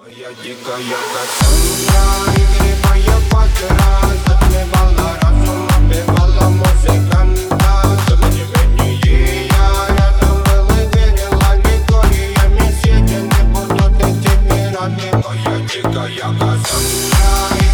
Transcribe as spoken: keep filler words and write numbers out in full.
Моя дикая Кассандра, игривая патера, затмевала разум, убивала музыканта. Тем не менее я рядом был и верила, историями съедены будут эти пираты. Моя дикая Кассандра.